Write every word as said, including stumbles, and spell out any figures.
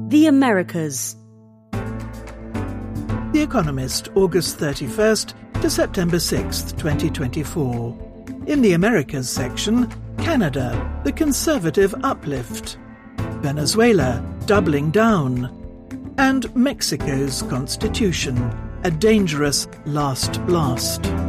The Americas. The Economist, August thirty-first to September sixth, twenty twenty-four. In the Americas section, Canada, the Conservative uplift. Venezuela, doubling down. And Mexico's constitution, a dangerous last blast.